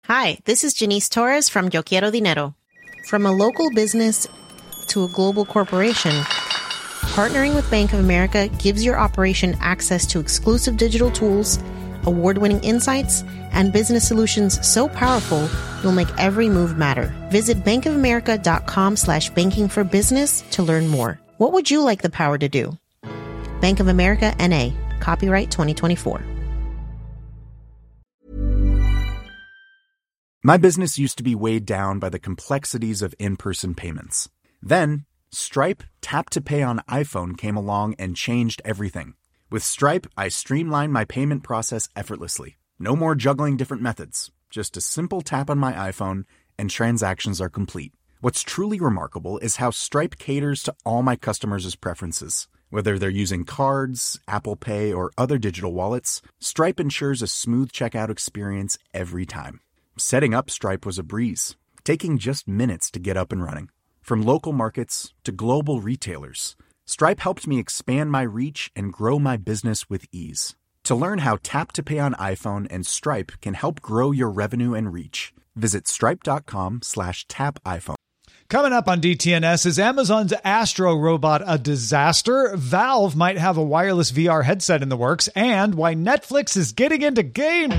Hi, this is Janice Torres from Yo Quiero Dinero. From a local business to a global corporation, partnering with Bank of America gives your operation access to exclusive digital tools, award-winning insights, and business solutions so powerful you'll make every move matter. Visit bankofamerica.com/banking for business to learn more. What would you like the power to do? Bank of America, N.A. Copyright 2024. My business used to be weighed down by the complexities of in-person payments. Then, Stripe Tap to Pay on iPhone came along and changed everything. With Stripe, I streamlined my payment process effortlessly. No more juggling different methods. Just a simple tap on my iPhone and transactions are complete. What's truly remarkable is how Stripe caters to all my customers' preferences. Whether they're using cards, Apple Pay, or other digital wallets, Stripe ensures a smooth checkout experience every time. Setting up Stripe was a breeze, taking just minutes to get up and running. From local markets to global retailers, Stripe helped me expand my reach and grow my business with ease. To learn how Tap to Pay on iPhone and Stripe can help grow your revenue and reach, visit stripe.com/tapiphone. Coming up on DTNS, is Amazon's Astro robot a disaster? Valve might have a wireless VR headset in the works, and why Netflix is getting into games.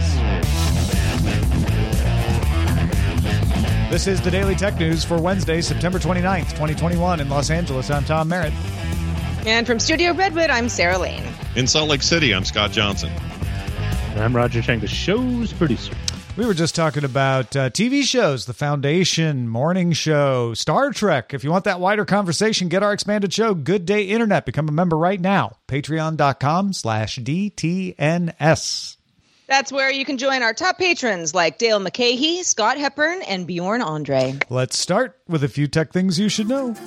This is the Daily Tech News for Wednesday, September 29th, 2021 in Los Angeles. I'm Tom Merritt. And from Studio Redwood, I'm Sarah Lane. In Salt Lake City, I'm Scott Johnson. And I'm Roger Chang, the show's producer. We were just talking about TV shows, The Foundation, Morning Show, Star Trek. If you want that wider conversation, get our expanded show, Good Day Internet. Become a member right now. Patreon.com/DTNS. That's where you can join our top patrons like Dale McCahey, Scott Hepburn, and Bjorn Andre. Let's start with a few tech things you should know.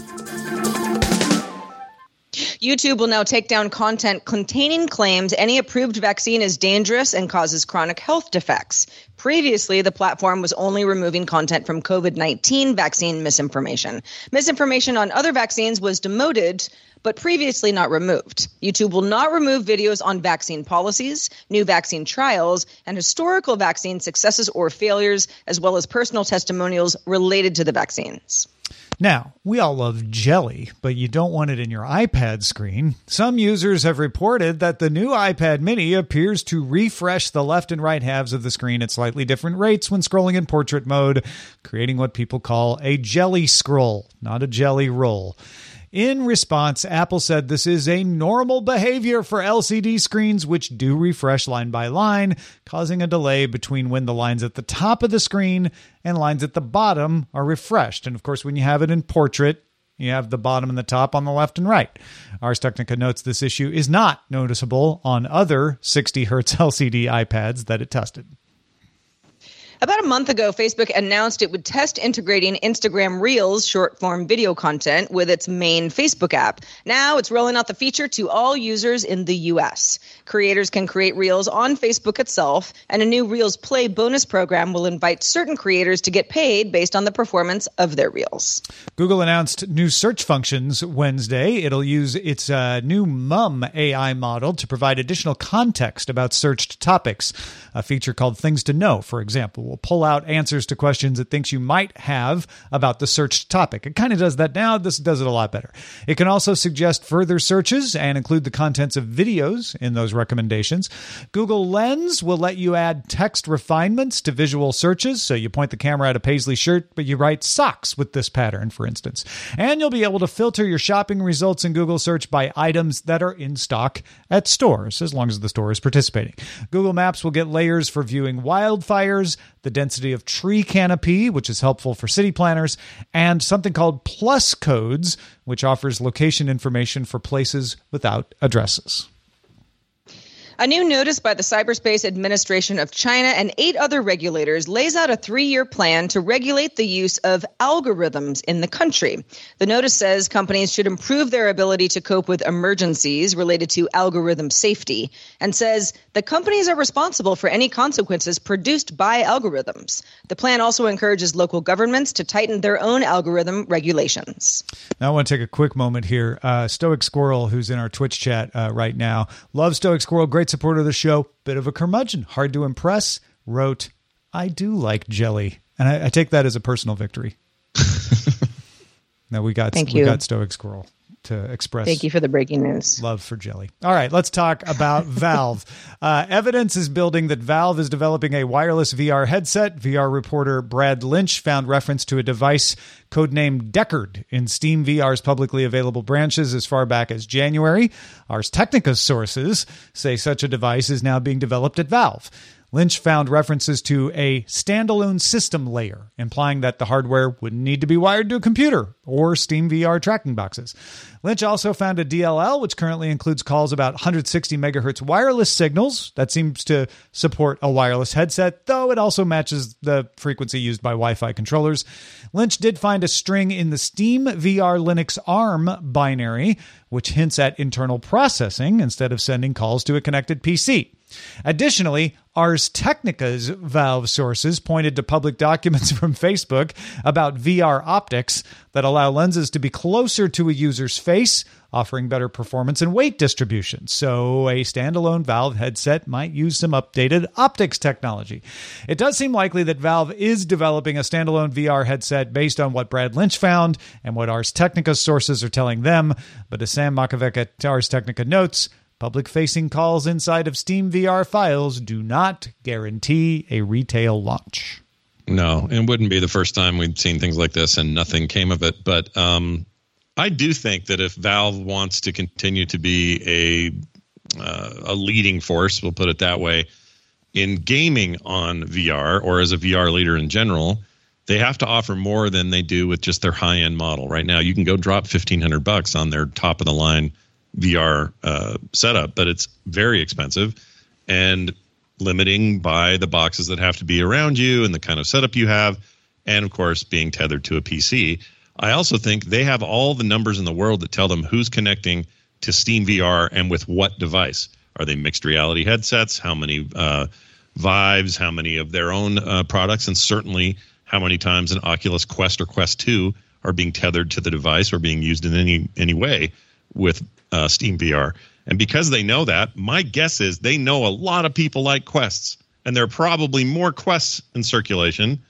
YouTube will now take down content containing claims any approved vaccine is dangerous and causes chronic health defects. Previously, the platform was only removing content from COVID-19 vaccine misinformation. Misinformation on other vaccines was demoted, but previously not removed. YouTube will not remove videos on vaccine policies, new vaccine trials, and historical vaccine successes or failures, as well as personal testimonials related to the vaccines. Now, we all love jelly, but you don't want it in your iPad screen. Some users have reported that the new iPad mini appears to refresh the left and right halves of the screen at slightly different rates when scrolling in portrait mode, creating what people call a jelly scroll, not a jelly roll. In response, Apple said this is a normal behavior for LCD screens, which do refresh line by line, causing a delay between when the lines at the top of the screen and lines at the bottom are refreshed. And of course, when you have it in portrait, you have the bottom and the top on the left and right. Ars Technica notes this issue is not noticeable on other 60 Hz LCD iPads that it tested. About a month ago, Facebook announced it would test integrating Instagram Reels short-form video content with its main Facebook app. Now it's rolling out the feature to all users in the U.S. Creators can create Reels on Facebook itself, and a new Reels Play bonus program will invite certain creators to get paid based on the performance of their Reels. Google announced new search functions Wednesday. It'll use its new Mum AI model to provide additional context about searched topics. A feature called Things to Know, for example, will pull out answers to questions it thinks you might have about the searched topic. It kind of does that now. This does it a lot better. It can also suggest further searches and include the contents of videos in those recommendations. Google Lens will let you add text refinements to visual searches. So you point the camera at a paisley shirt, but you write socks with this pattern, for instance. And you'll be able to filter your shopping results in Google Search by items that are in stock at stores, as long as the store is participating. Google Maps will get layers for viewing wildfires, the density of tree canopy, which is helpful for city planners, and something called Plus Codes, which offers location information for places without addresses. A new notice by the Cyberspace Administration of China and 8 other regulators lays out a 3-year plan to regulate the use of algorithms in the country. The notice says companies should improve their ability to cope with emergencies related to algorithm safety, and says the companies are responsible for any consequences produced by algorithms. The plan also encourages local governments to tighten their own algorithm regulations. Now I want to take a quick moment here. Stoic Squirrel, who's in our Twitch chat right now, loves Stoic Squirrel, great supporter of the show, bit of a curmudgeon, hard to impress, wrote, I do like jelly, and I take that as a personal victory. Now we got Stoic Squirrel to express. Thank you for the breaking news. Love for jelly. All right, let's talk about Valve. Evidence is building that Valve is developing a wireless VR headset. VR reporter Brad Lynch found reference to a device codenamed Deckard in Steam VR's publicly available branches as far back as January. Ars Technica sources say such a device is now being developed at Valve. Lynch found references to a standalone system layer, implying that the hardware wouldn't need to be wired to a computer or Steam VR tracking boxes. Lynch also found a DLL, which currently includes calls about 160 megahertz wireless signals. That seems to support a wireless headset, though it also matches the frequency used by Wi-Fi controllers. Lynch did find a string in the Steam VR Linux ARM binary, which hints at internal processing instead of sending calls to a connected PC. Additionally, Ars Technica's Valve sources pointed to public documents from Facebook about VR optics that allow lenses to be closer to a user's face, offering better performance and weight distribution. So a standalone Valve headset might use some updated optics technology. It does seem likely that Valve is developing a standalone VR headset based on what Brad Lynch found and what Ars Technica's sources are telling them. But as Sam Makovec at Ars Technica notes, public-facing calls inside of Steam VR files do not guarantee a retail launch. No, it wouldn't be the first time we'd seen things like this and nothing came of it. But I do think that if Valve wants to continue to be a leading force, we'll put it that way, in gaming on VR or as a VR leader in general, they have to offer more than they do with just their high-end model. Right now, you can go drop $1,500 on their top-of-the-line VR setup, but it's very expensive and limiting by the boxes that have to be around you and the kind of setup you have, and of course being tethered to a PC. I also think they have all the numbers in the world that tell them who's connecting to Steam VR and with what device. Are they mixed reality headsets? How many Vives? How many of their own products? And certainly how many times an Oculus Quest or Quest 2 are being tethered to the device or being used in any way with Steam VR. And because they know that, my guess is they know a lot of people like Quests, and there are probably more Quests in circulation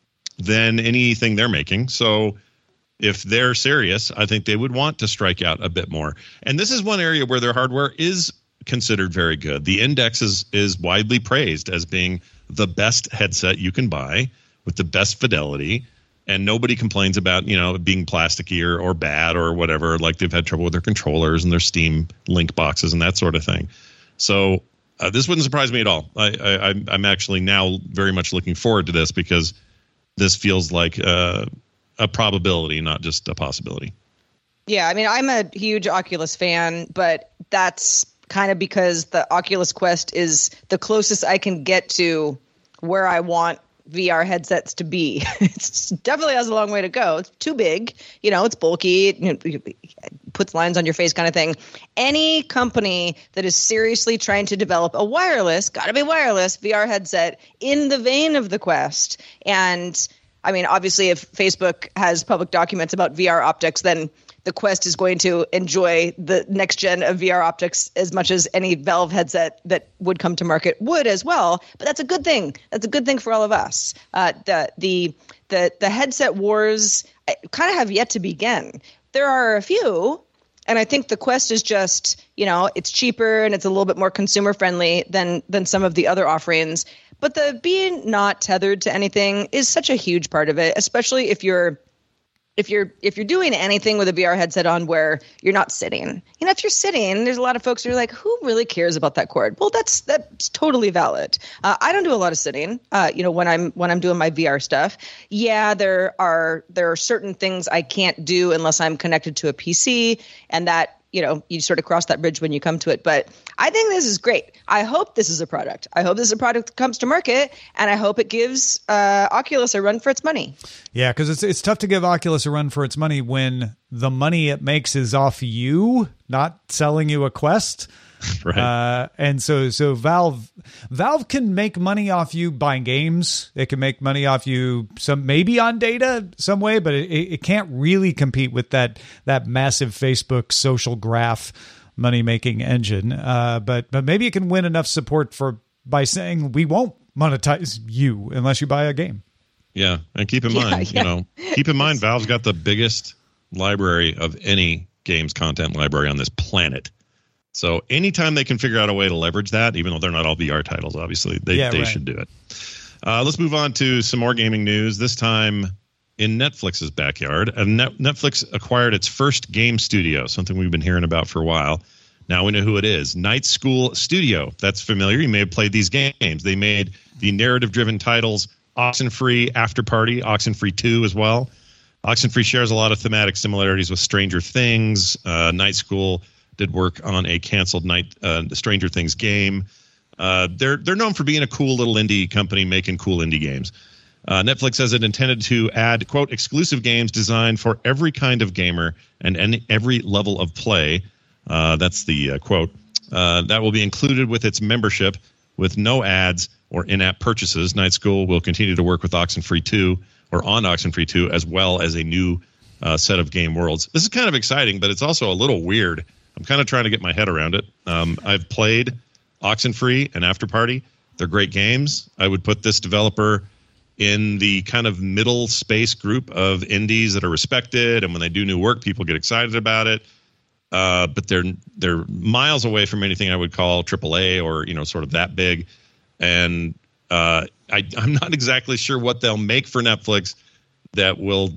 than anything they're making. So if they're serious, I think they would want to strike out a bit more. And this is one area where their hardware is considered very good. The Index is widely praised as being the best headset you can buy with the best fidelity. And nobody complains about, it being plasticky or bad or whatever. Like they've had trouble with their controllers and their Steam Link boxes and that sort of thing. So this wouldn't surprise me at all. I'm actually now very much looking forward to this because this feels like a probability, not just a possibility. Yeah, I mean, I'm a huge Oculus fan, but that's kind of because the Oculus Quest is the closest I can get to where I want VR headsets to be. It definitely has a long way to go. It's too big, it's bulky, it puts lines on your face kind of thing. Any company that is seriously trying to develop a wireless, gotta be wireless, VR headset in the vein of the Quest. And I mean, obviously if Facebook has public documents about VR optics, then the Quest is going to enjoy the next gen of VR optics as much as any Valve headset that would come to market would as well. But that's a good thing. That's a good thing for all of us. The headset wars kind of have yet to begin. There are a few, and I think the Quest is just, it's cheaper and it's a little bit more consumer friendly than some of the other offerings. But the being not tethered to anything is such a huge part of it, especially if you're doing anything with a VR headset on where you're not sitting. If you're sitting, there's a lot of folks who are like, who really cares about that cord? Well, that's totally valid. I don't do a lot of sitting, when I'm doing my VR stuff. Yeah, there are certain things I can't do unless I'm connected to a PC, and that, you sort of cross that bridge when you come to it. But I think this is great. I hope this is a product. I hope this is a product that comes to market, and I hope it gives Oculus a run for its money. Yeah, because it's tough to give Oculus a run for its money when the money it makes is off you, not selling you a Quest. Right. And so Valve can make money off you buying games. It can make money off you maybe on data some way, but it can't really compete with that massive Facebook social graph money making engine. But maybe it can win enough support by saying we won't monetize you unless you buy a game. Yeah, and keep in mind, Valve's got the biggest library of any games content library on this planet. So anytime they can figure out a way to leverage that, even though they're not all VR titles, obviously, they should do it. Let's move on to some more gaming news, this time in Netflix's backyard. Netflix acquired its first game studio, something we've been hearing about for a while. Now we know who it is. Night School Studio. That's familiar. You may have played these games. They made the narrative-driven titles Oxenfree, After Party, Oxenfree 2 as well. Oxenfree shares a lot of thematic similarities with Stranger Things. Night School did work on a canceled Stranger Things game. They're known for being a cool little indie company making cool indie games. Netflix says it intended to add, quote, exclusive games designed for every kind of gamer and every level of play. That's the quote. That will be included with its membership with no ads or in-app purchases. Night School will continue to work with Oxenfree 2 or on Oxenfree 2 as well as a new set of game worlds. This is kind of exciting, but it's also a little weird. I'm kind of trying to get my head around it. I've played Oxenfree and After Party. They're great games. I would put this developer in the kind of middle space group of indies that are respected, and when they do new work, people get excited about it. But they're miles away from anything I would call AAA or sort of that big. And I'm not exactly sure what they'll make for Netflix that will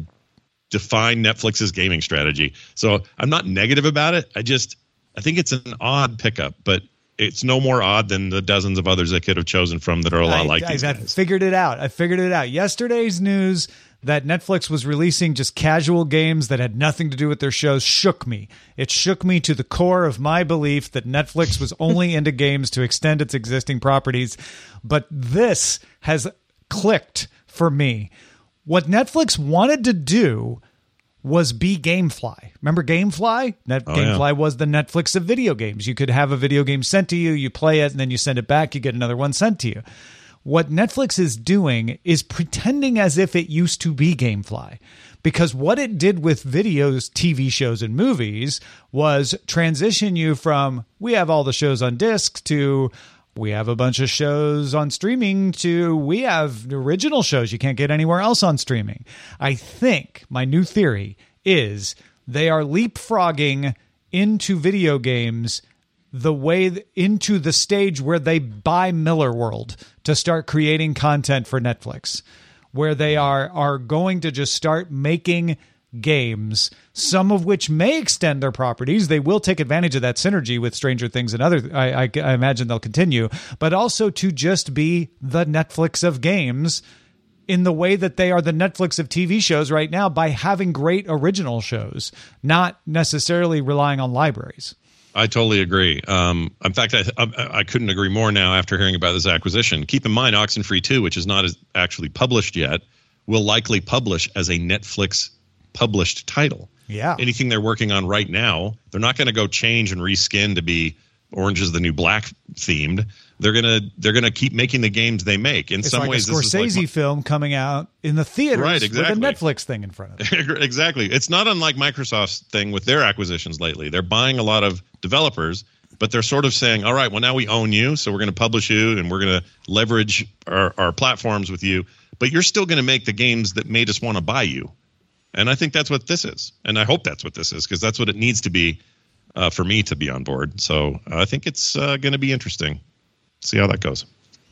define Netflix's gaming strategy. So I'm not negative about it. I think it's an odd pickup, but it's no more odd than the dozens of others I could have chosen from that are a lot like these guys. I figured it out. Yesterday's news that Netflix was releasing just casual games that had nothing to do with their shows shook me. It shook me to the core of my belief that Netflix was only into games to extend its existing properties. But this has clicked for me. What Netflix wanted to do was be Gamefly. Remember Gamefly? Gamefly was the Netflix of video games. You could have a video game sent to you, you play it, and then you send it back, you get another one sent to you. What Netflix is doing is pretending as if it used to be Gamefly. Because what it did with videos, TV shows, and movies was transition you from, we have all the shows on disc, to we have a bunch of shows on streaming, to we have original shows you can't get anywhere else on streaming. I think my new theory is they are leapfrogging into video games the way into the stage where they buy Miller World to start creating content for Netflix, where they are going to just start making games, some of which may extend their properties. They will take advantage of that synergy with Stranger Things and other. I imagine they'll continue, but also to just be the Netflix of games in the way that they are the Netflix of TV shows right now by having great original shows, not necessarily relying on libraries. I totally agree. In fact, I couldn't agree more now after hearing about this acquisition. Keep in mind, Oxenfree 2, which is not actually published yet, will likely publish as a Netflix published title. Yeah. Anything they're working on right now, they're not going to go change and reskin to be Orange is the New Black themed. They're gonna keep making the games they make. In some ways, this is like a Scorsese film coming out in the theaters, right? Exactly. With a Netflix thing in front of it. Exactly. It's not unlike Microsoft's thing with their acquisitions lately. They're buying a lot of developers, but they're sort of saying, "All right, well now we own you, so we're going to publish you, and we're going to leverage our platforms with you. But you're still going to make the games that made us want to buy you." And I think that's what this is, and I hope that's what this is, because that's what it needs to be for me to be on board. So I think it's going to be interesting. See how that goes.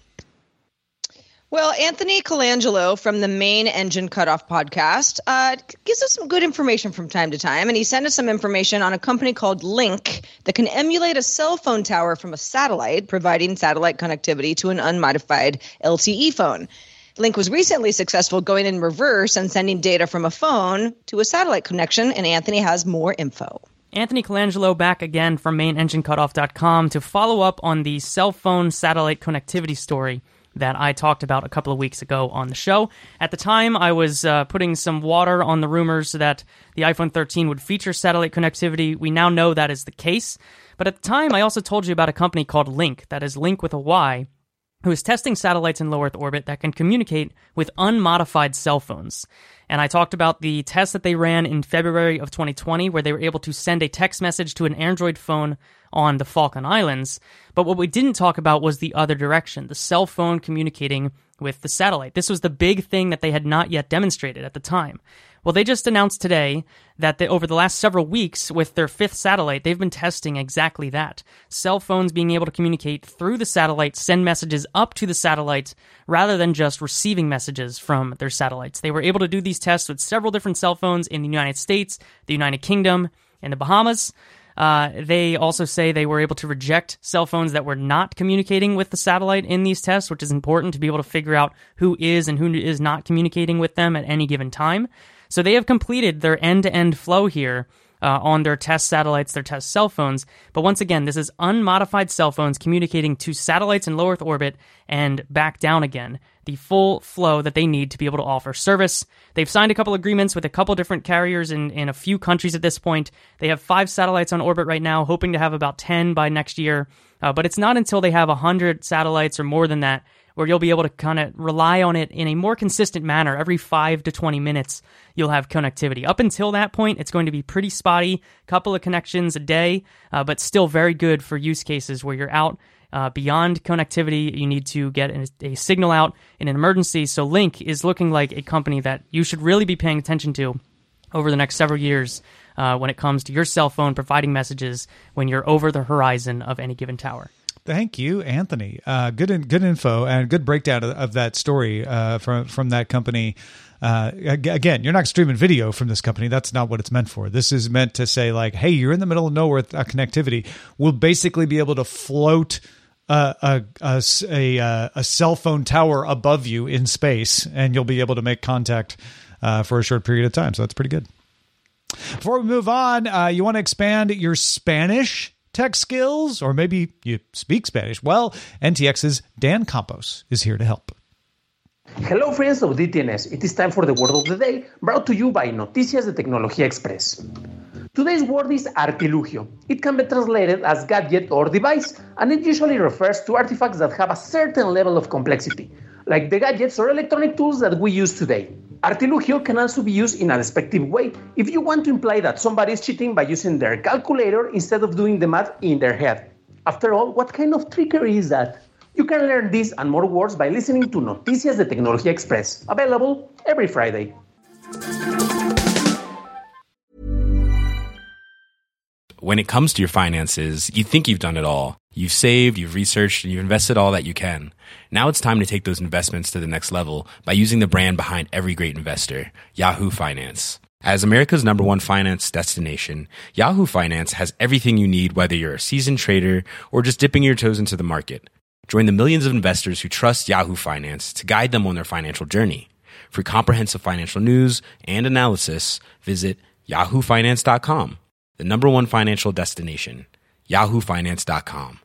Well, Anthony Colangelo from the Main Engine Cutoff podcast gives us some good information from time to time, and he sent us some information on a company called Link that can emulate a cell phone tower from a satellite, providing satellite connectivity to an unmodified LTE phone. Link was recently successful going in reverse and sending data from a phone to a satellite connection, and Anthony has more info. Anthony Colangelo back again from MainEngineCutoff.com to follow up on the cell phone satellite connectivity story that I talked about a couple of weeks ago on the show. At the time, I was putting some water on the rumors that the iPhone 13 would feature satellite connectivity. We now know that is the case. But at the time, I also told you about a company called Link, that is Link with a Y, who is testing satellites in low Earth orbit that can communicate with unmodified cell phones. And I talked about the test that they ran in February of 2020, where they were able to send a text message to an Android phone on the Falkland Islands. But what we didn't talk about was the other direction, the cell phone communicating with the satellite. This was the big thing that they had not yet demonstrated at the time. Well, they just announced today that over the last several weeks with their 5th satellite, they've been testing exactly that. Cell phones being able to communicate through the satellite, send messages up to the satellite, rather than just receiving messages from their satellites. They were able to do these tests with several different cell phones in the United States, the United Kingdom, and the Bahamas. They also say they were able to reject cell phones that were not communicating with the satellite in these tests, which is important to be able to figure out who is and who is not communicating with them at any given time. So they have completed their end-to-end flow here on their test satellites, their test cell phones. But once again, this is unmodified cell phones communicating to satellites in low Earth orbit and back down again. The full flow that they need to be able to offer service. They've signed a couple agreements with a couple different carriers in a few countries at this point. They have 5 satellites on orbit right now, hoping to have about 10 by next year. But it's not until they have 100 satellites or more than that where you'll be able to kind of rely on it in a more consistent manner. Every 5 to 20 minutes, you'll have connectivity. Up until that point, it's going to be pretty spotty, couple of connections a day, but still very good for use cases where you're out beyond connectivity. You need to get a signal out in an emergency. So Lynk is looking like a company that you should really be paying attention to over the next several years when it comes to your cell phone providing messages when you're over the horizon of any given tower. Thank you, Anthony. Good info and good breakdown of that story from that company. Again, you're not streaming video from this company. That's not what it's meant for. This is meant to say, like, hey, you're in the middle of nowhere with connectivity. We'll basically be able to float a cell phone tower above you in space, and you'll be able to make contact for a short period of time. So that's pretty good. Before we move on, you want to expand your Spanish tech skills, or maybe you speak Spanish? Well, NTX's Dan Campos is here to help. Hello friends of DTNS, it is time for the word of the day, brought to you by Noticias de Tecnología Express. Today's word is artilugio. It can be translated as gadget or device, and it usually refers to artifacts that have a certain level of complexity, like the gadgets or electronic tools that we use today. Artilugio can also be used in a despective way if you want to imply that somebody is cheating by using their calculator instead of doing the math in their head. After all, what kind of trickery is that? You can learn this and more words by listening to Noticias de Tecnología Express, available every Friday. When it comes to your finances, you think you've done it all. You've saved, you've researched, and you've invested all that you can. Now it's time to take those investments to the next level by using the brand behind every great investor, Yahoo Finance. As America's #1 finance destination, Yahoo Finance has everything you need, whether you're a seasoned trader or just dipping your toes into the market. Join the millions of investors who trust Yahoo Finance to guide them on their financial journey. For comprehensive financial news and analysis, visit yahoofinance.com, the #1 financial destination, yahoofinance.com.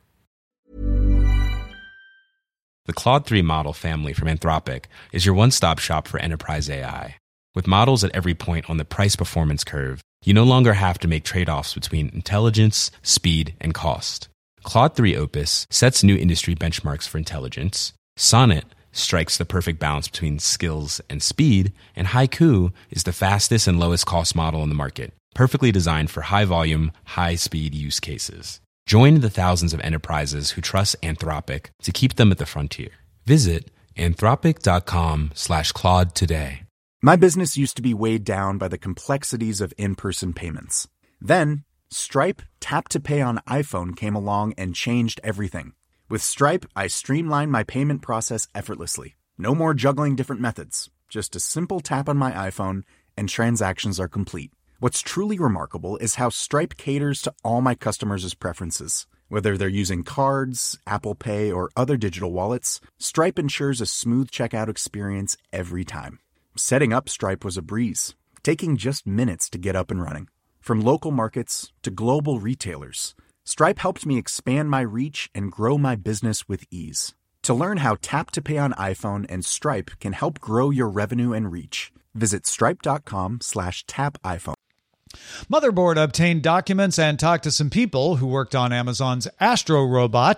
The Claude 3 model family from Anthropic is your one-stop shop for enterprise AI. With models at every point on the price-performance curve, you no longer have to make trade-offs between intelligence, speed, and cost. Claude 3 Opus sets new industry benchmarks for intelligence. Sonnet strikes the perfect balance between skills and speed. And Haiku is the fastest and lowest cost model in the market, perfectly designed for high-volume, high-speed use cases. Join the thousands of enterprises who trust Anthropic to keep them at the frontier. Visit anthropic.com/Claude today. My business used to be weighed down by the complexities of in-person payments. Then, Stripe Tap to Pay on iPhone came along and changed everything. With Stripe, I streamlined my payment process effortlessly. No more juggling different methods. Just a simple tap on my iPhone and transactions are complete. What's truly remarkable is how Stripe caters to all my customers' preferences. Whether they're using cards, Apple Pay, or other digital wallets, Stripe ensures a smooth checkout experience every time. Setting up Stripe was a breeze, taking just minutes to get up and running. From local markets to global retailers, Stripe helped me expand my reach and grow my business with ease. To learn how Tap to Pay on iPhone and Stripe can help grow your revenue and reach, visit stripe.com/tapiphone. Motherboard obtained documents and talked to some people who worked on Amazon's Astro robot,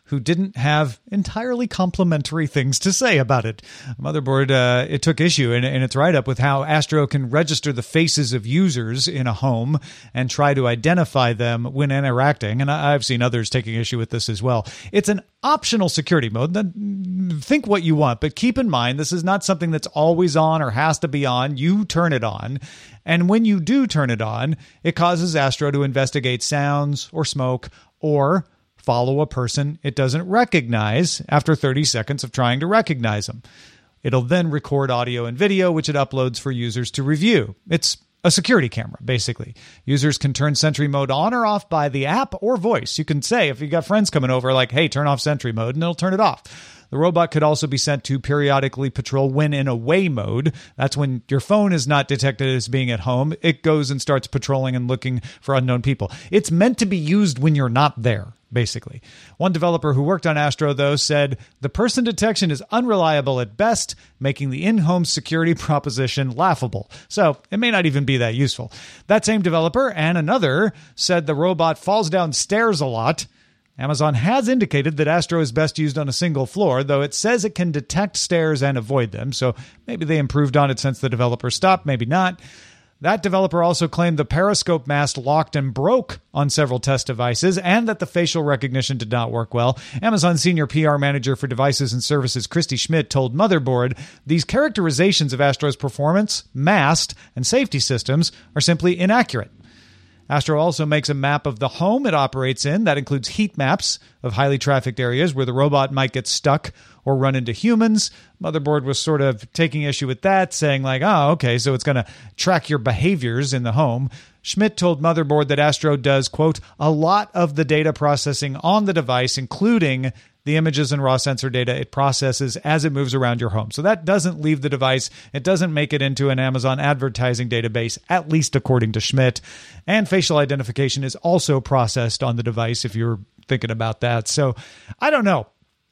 who didn't have entirely complimentary things to say about it. Motherboard, it took issue in its write-up with how Astro can register the faces of users in a home and try to identify them when interacting. And I've seen others taking issue with this as well. It's an optional security mode. Think what you want, but keep in mind, this is not something that's always on or has to be on. You turn it on. And when you do turn it on, it causes Astro to investigate sounds or smoke or follow a person it doesn't recognize after 30 seconds of trying to recognize them. It'll then record audio and video, which it uploads for users to review. It's a security camera, basically. Users can turn Sentry Mode on or off by the app or voice. You can say, if you got friends coming over, like, hey, turn off Sentry Mode, and it'll turn it off. The robot could also be sent to periodically patrol when in away mode. That's when your phone is not detected as being at home. It goes and starts patrolling and looking for unknown people. It's meant to be used when you're not there, basically. One developer who worked on Astro, though, said the person detection is unreliable at best, making the in-home security proposition laughable. So it may not even be that useful. That same developer and another said the robot falls down stairs a lot. Amazon has indicated that Astro is best used on a single floor, though it says it can detect stairs and avoid them, so maybe they improved on it since the developer stopped, maybe not. That developer also claimed the periscope mast locked and broke on several test devices and that the facial recognition did not work well. Amazon Senior PR Manager for Devices and Services Christy Schmidt told Motherboard these characterizations of Astro's performance, mast, and safety systems are simply inaccurate. Astro also makes a map of the home it operates in. That includes heat maps of highly trafficked areas where the robot might get stuck or run into humans. Motherboard was sort of taking issue with that, saying like, oh, okay, so it's going to track your behaviors in the home. Schmidt told Motherboard that Astro does, quote, a lot of the data processing on the device, including the images and raw sensor data it processes as it moves around your home. So that doesn't leave the device. It doesn't make it into an Amazon advertising database, at least according to Schmidt. And facial identification is also processed on the device if you're thinking about that. So I don't know.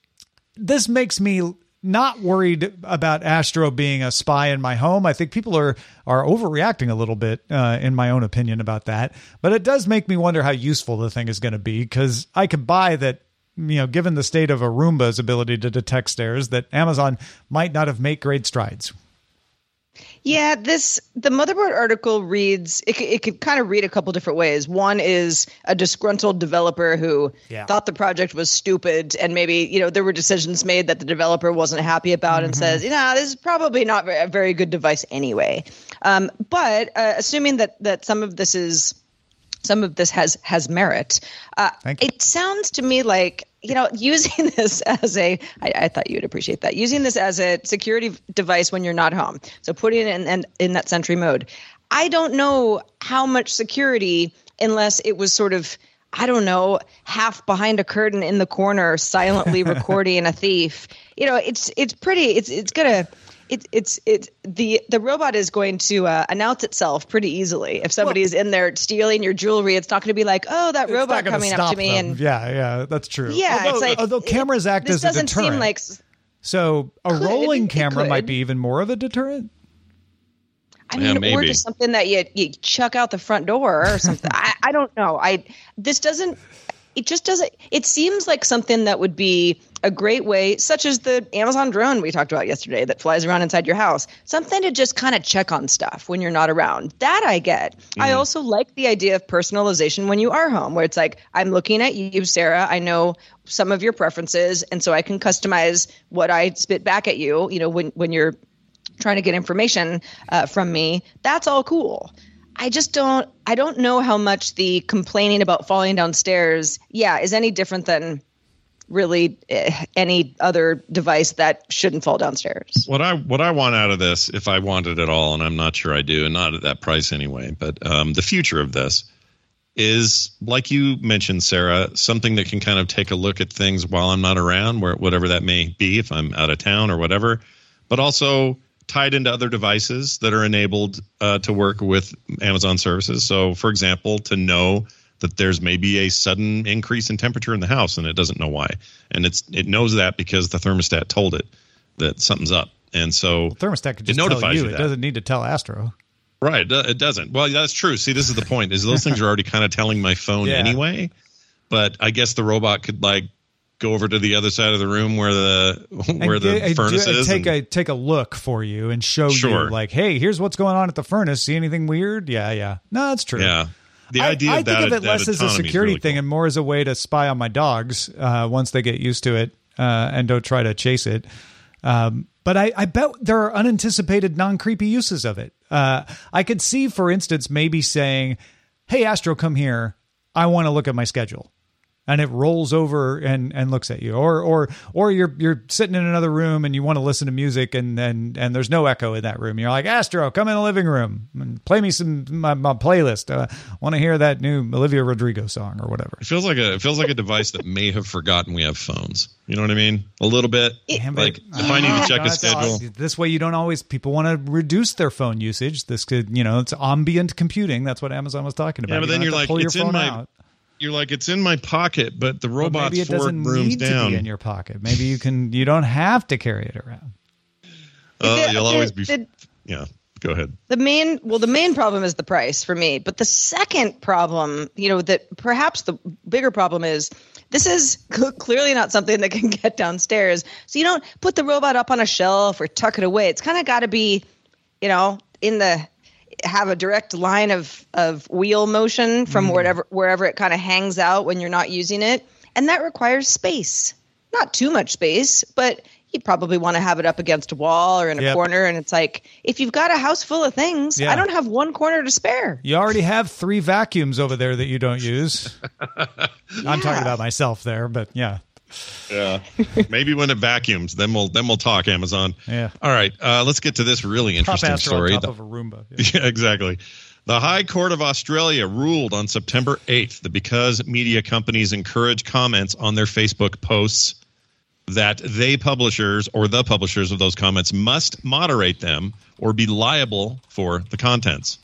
This makes me not worried about Astro being a spy in my home. I think people are overreacting a little bit, in my own opinion, about that. But it does make me wonder how useful the thing is going to be, because I could buy that, you know, given the state of a Roomba's ability to detect stairs, that Amazon might not have made great strides. Yeah, the Motherboard article reads, it could kind of read a couple different ways. One is a disgruntled developer who thought the project was stupid, and maybe, you know, there were decisions made that the developer wasn't happy about and says, you know, this is probably not a very good device anyway. But assuming that some of this has merit, it sounds to me like, you know, using this as I thought you would appreciate that, using this as a security device when you're not home. So putting it in that Sentry mode. I don't know how much security, unless it was sort of, I don't know, half behind a curtain in the corner, silently recording a thief. You know, the robot is going to announce itself pretty easily. If somebody is in there stealing your jewelry, it's not going to be like, oh, that robot coming up to me. Them. And yeah, that's true. Yeah, although cameras act as a deterrent. Seem like, so a rolling camera might be even more of a deterrent. I mean, or just something that you chuck out the front door or something. I don't know. It seems like something that would be a great way, such as the Amazon drone we talked about yesterday that flies around inside your house, something to just kind of check on stuff when you're not around. That I get. I also like the idea of personalization when you are home, where it's like, I'm looking at you, Sarah. I know some of your preferences, and so I can customize what I spit back at you, you know, when you're trying to get information from me. That's all cool. I don't know how much the complaining about falling downstairs, is any different than really any other device that shouldn't fall downstairs. What I want out of this, if I want it at all, and I'm not sure I do, and not at that price anyway, but the future of this is, like you mentioned, Sarah, something that can kind of take a look at things while I'm not around, whatever that may be, if I'm out of town or whatever, but also tied into other devices that are enabled to work with Amazon services. So, for example, to know that there's maybe a sudden increase in temperature in the house and it doesn't know why. And it knows that because the thermostat told it that something's up. And so the thermostat could just tell you. It doesn't need to tell Astro. Right. It doesn't. Well, that's true. See, this is the point, is those things are already kind of telling my phone anyway. But I guess the robot could, like, go over to the other side of the room where the furnace is. Take a look for you and show you like, hey, here's what's going on at the furnace. See anything weird? Yeah. No, that's true. Yeah. The idea I of that, think of it less as a security really thing cool. and more as a way to spy on my dogs once they get used to it and don't try to chase it. But I bet there are unanticipated non-creepy uses of it. I could see, for instance, maybe saying, hey, Astro, come here. I want to look at my schedule. And it rolls over and looks at you, or you're sitting in another room and you want to listen to music and there's no echo in that room. You're like, Astro, come in the living room and play me my playlist. Want to hear that new Olivia Rodrigo song or whatever. It feels like a device that may have forgotten we have phones. You know what I mean? A little bit. Like if I need to check a schedule. This way, you don't always. People want to reduce their phone usage. This could, it's ambient computing. That's what Amazon was talking about. Yeah, but then you're like, it's in my. Out. You're like, it's in my pocket, but the robot's maybe it 4 doesn't rooms need down. To be in your pocket. Maybe you don't have to carry it around. You'll always be. Yeah, go ahead. The main problem is the price for me. But the second problem, that perhaps the bigger problem is this is clearly not something that can get downstairs. So you don't put the robot up on a shelf or tuck it away. It's kind of got to be, have a direct line of wheel motion from wherever it kind of hangs out when you're not using it. And that requires space. Not too much space, but you probably want to have it up against a wall or in a corner. And it's like, if you've got a house full of things, I don't have one corner to spare. You already have 3 vacuums over there that you don't use. I'm talking about myself there, but yeah. Yeah, maybe when it vacuums, then we'll talk Amazon. Yeah. All right, let's get to this really interesting story. On top of a Roomba. Yeah, exactly. The High Court of Australia ruled on September 8th that because media companies encourage comments on their Facebook posts, that the publishers of those comments must moderate them or be liable for the contents.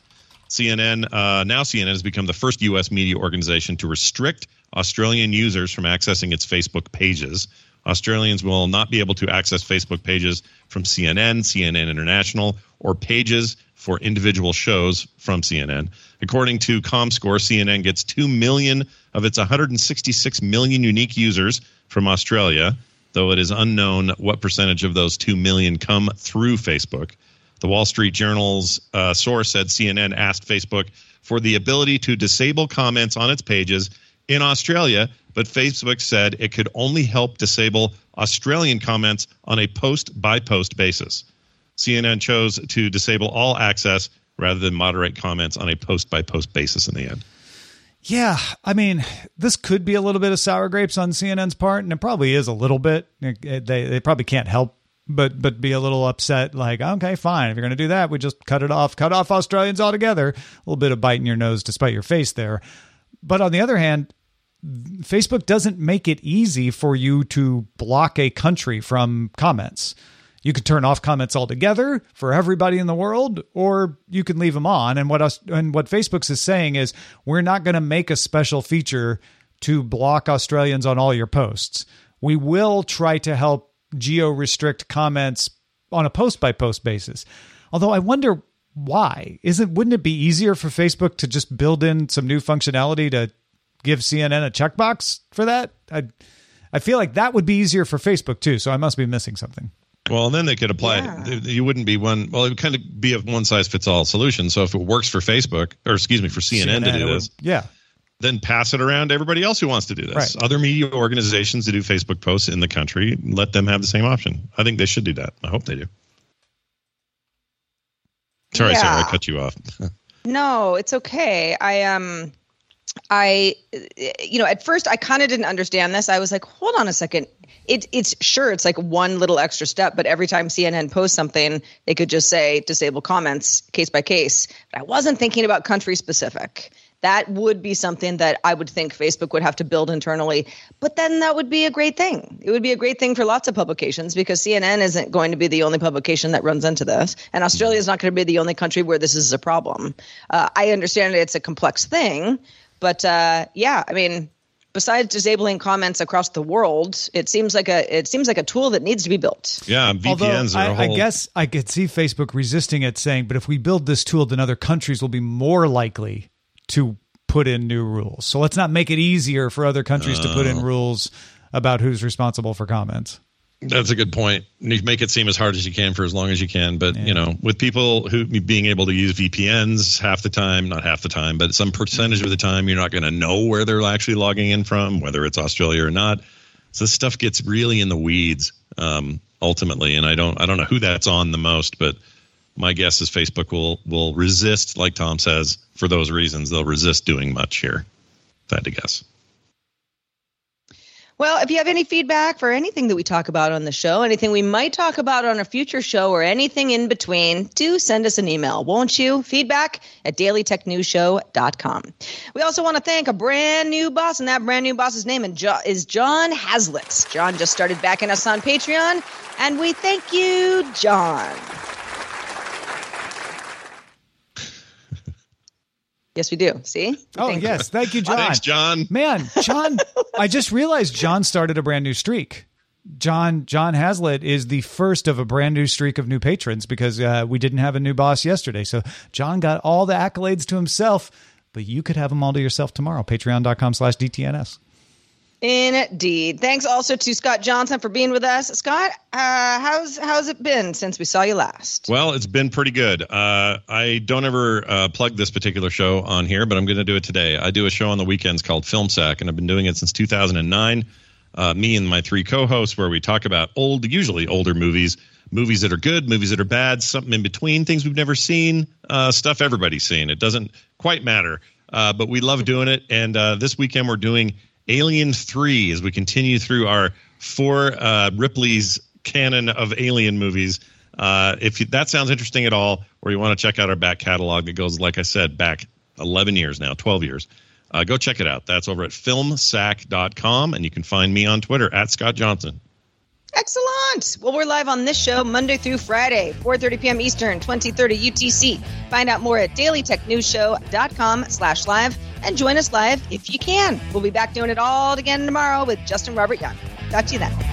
CNN has become the first U.S. media organization to restrict Australian users from accessing its Facebook pages. Australians will not be able to access Facebook pages from CNN, CNN International, or pages for individual shows from CNN. According to ComScore, CNN gets 2 million of its 166 million unique users from Australia, though it is unknown what percentage of those 2 million come through Facebook. The Wall Street Journal's source said CNN asked Facebook for the ability to disable comments on its pages in Australia, but Facebook said it could only help disable Australian comments on a post-by-post basis. CNN chose to disable all access rather than moderate comments on a post-by-post basis in the end. Yeah, I mean, this could be a little bit of sour grapes on CNN's part, and it probably is a little bit. They probably can't help but be a little upset, like, okay, fine, if you're going to do that, we just cut off Australians altogether. A little bit of biting your nose to spite your face there. But on the other hand, Facebook doesn't make it easy for you to block a country from comments. You could turn off comments altogether for everybody in the world, or you can leave them on. And what Facebook is saying is, we're not going to make a special feature to block Australians on all your posts. We will try to help geo-restrict comments on a post-by-post basis. Although I wonder why. Wouldn't it be easier for Facebook to just build in some new functionality to give CNN a checkbox for that? I feel like that would be easier for Facebook too, so I must be missing something. Well, then they could apply it. You wouldn't be it would kind of be a one-size-fits-all solution. So if it works for Facebook, or excuse me, for CNN to do this, then pass it around to everybody else who wants to do this. Right. Other media organizations that do Facebook posts in the country, let them have the same option. I think they should do that. I hope they do. Sorry, Sarah, I cut you off. No, it's okay. At first I kind of didn't understand this. I was like, hold on a second. It's like one little extra step, but every time CNN posts something, they could just say disable comments case by case. But I wasn't thinking about country specific. That would be something that I would think Facebook would have to build internally. But then that would be a great thing. It would be a great thing for lots of publications, because CNN isn't going to be the only publication that runs into this. And Australia is not going to be the only country where this is a problem. I understand it's a complex thing. But I mean, besides disabling comments across the world, it seems like a tool that needs to be built. Yeah, VPNs are a whole... I guess I could see Facebook resisting it, saying, but if we build this tool, then other countries will be more likely to put in new rules. So let's not make it easier for other countries to put in rules about who's responsible for comments. That's a good point. You make it seem as hard as you can for as long as you can. But, with people who being able to use VPNs half the time, not half the time, but some percentage of the time, you're not going to know where they're actually logging in from, whether it's Australia or not. So this stuff gets really in the weeds ultimately. And I don't know who that's on the most, but my guess is Facebook will resist, like Tom says, for those reasons. They'll resist doing much here, if I had to guess. Well, if you have any feedback for anything that we talk about on the show, anything we might talk about on a future show, or anything in between, do send us an email, won't you? Feedback@dailytechnewsshow.com. We also want to thank a brand new boss, and that brand new boss's name is John Hazlitt. John just started backing us on Patreon, and we thank you, John. Yes, we do. See? Thank you, John. Thanks, John. Man, John, I just realized John started a brand new streak. John Hazlitt is the first of a brand new streak of new patrons because we didn't have a new boss yesterday. So John got all the accolades to himself, but you could have them all to yourself tomorrow. Patreon.com/DTNS. Indeed. Thanks also to Scott Johnson for being with us. Scott, how's it been since we saw you last? Well, it's been pretty good. I don't ever plug this particular show on here, but I'm going to do it today. I do a show on the weekends called Film Sack, and I've been doing it since 2009. Me and my three co-hosts, where we talk about usually older movies that are good, movies that are bad, something in between, things we've never seen, stuff everybody's seen. It doesn't quite matter, but we love doing it. And this weekend we're doing Alien 3 as we continue through our four Ripley's canon of Alien movies. If that sounds interesting at all, or you want to check out our back catalog that goes, like I said, back 11 years now, 12 years, go check it out. That's over at filmsack.com, and you can find me on Twitter @Scott Johnson. Excellent. Well, we're live on this show Monday through Friday, 4:30 p.m. Eastern, 2030 UTC. Find out more at dailytechnewsshow.com/live and join us live if you can. We'll be back doing it all again tomorrow with Justin Robert Young. Talk to you then.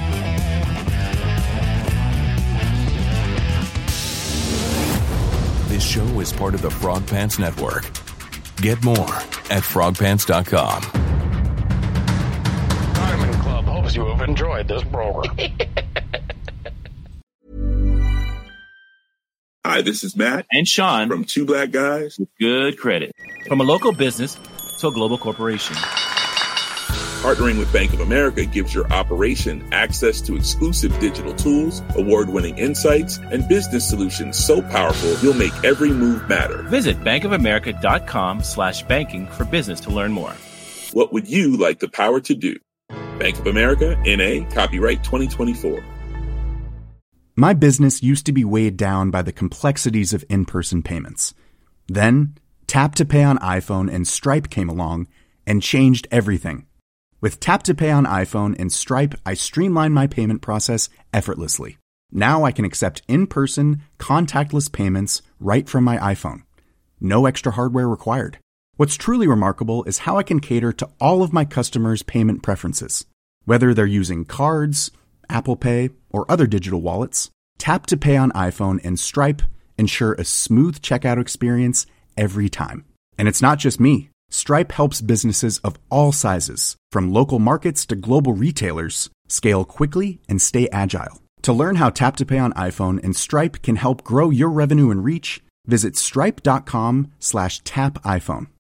This show is part of the Frog Pants Network. Get more at frogpants.com. Diamond Club hopes you have enjoyed this program. Hi, this is Matt and Sean from Two Black Guys with Good Credit. From a local business to a global corporation. Partnering with Bank of America gives your operation access to exclusive digital tools, award-winning insights, and business solutions so powerful you'll make every move matter. Visit bankofamerica.com/banking for business to learn more. What would you like the power to do? Bank of America, N.A., copyright 2024. My business used to be weighed down by the complexities of in-person payments. Then, Tap to Pay on iPhone and Stripe came along and changed everything. With Tap to Pay on iPhone and Stripe, I streamlined my payment process effortlessly. Now I can accept in-person, contactless payments right from my iPhone. No extra hardware required. What's truly remarkable is how I can cater to all of my customers' payment preferences. Whether they're using cards, Apple Pay, or other digital wallets, Tap to Pay on iPhone and Stripe ensure a smooth checkout experience every time. And it's not just me. Stripe helps businesses of all sizes, from local markets to global retailers, scale quickly and stay agile. To learn how Tap to Pay on iPhone and Stripe can help grow your revenue and reach, visit stripe.com/tapiphone.